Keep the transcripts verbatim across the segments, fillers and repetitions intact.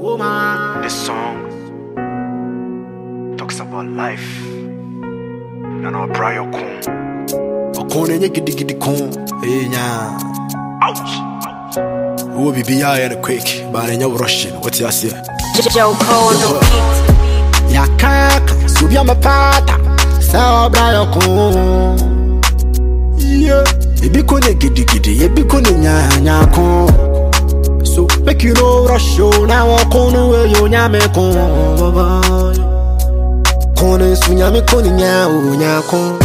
This song talks about life. And our prior con. A con and giddy giddy con. Eh, yeah. Ouch! Who will be behind a quick, but in your rushing. What's your say? Joe Cole on the beat. Yakaka, Subia Mapata, Sao Brian con. Yeah, it be con giddy giddy, it be con ya con. So, make you know rush show now. I con where you nyame con. Con is when yame con ya, ya con.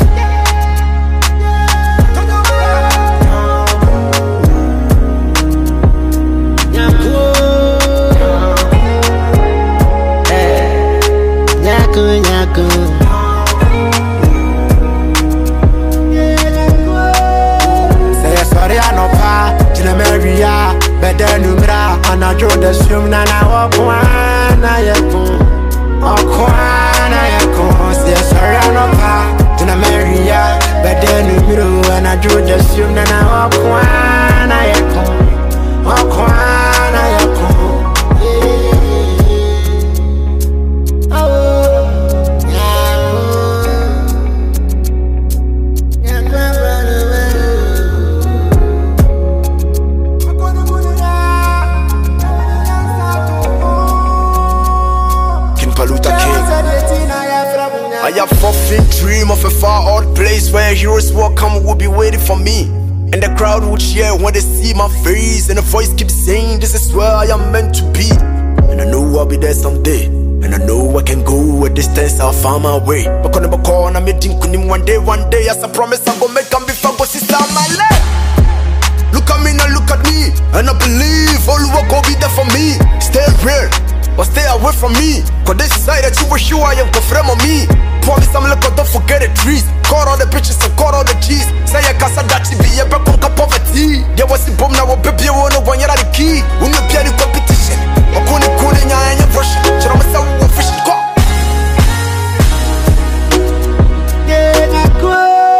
Say sorry, I no pa, Tina Maria, better numera, and I draw the swim, and I walk one, I am Okwana yako. Say sorry, I no pa, Tina Maria, better numera, and I draw the swim, and I walk one, I am Okwana yako. I have fulfilled dream of a far out place where heroes will come, will be waiting for me. And the crowd will cheer when they see my face, and the voice keeps saying, this is where I am meant to be. And I know I'll be there someday, and I know I can go a distance, I'll find my way. But on the corner, I'm meeting Kunim one day, one day, as I promise I'm gonna make them before I go see my leg. Look at me now, look at me, and I believe all will go be there for me. Stay real, or stay away from me, cause this side that you were sure I am confirm on me. Promise I'm like, don't forget the trees. Caught all the bitches and caught all the cheese. Say a casa that you be a back on poverty. There was a bomb now, baby, you wanna one year at the key. When you be in competition, or couldn't call in your brush. Should I myself with fish and caught? Yeah, I go.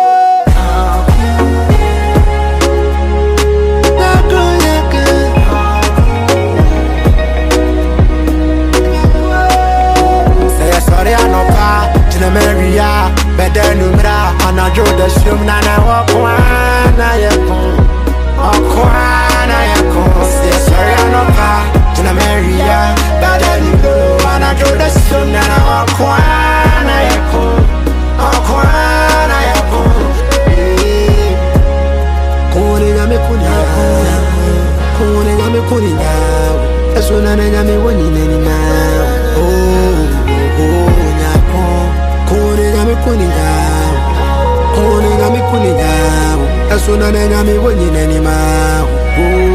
Maria, better numera, and I draw the swim, and I walk one, I am Okwana yako. Say sorry, I no pa, Tina Maria, better numera, and I draw the swim, and I walk one, I am Okwana yako. Kone na me kunya, kone na me kunya, eso na na me woni neni na. Oh, oh, Kone na me kuninga, kone na me kuninga, eso na na me woni neni ma.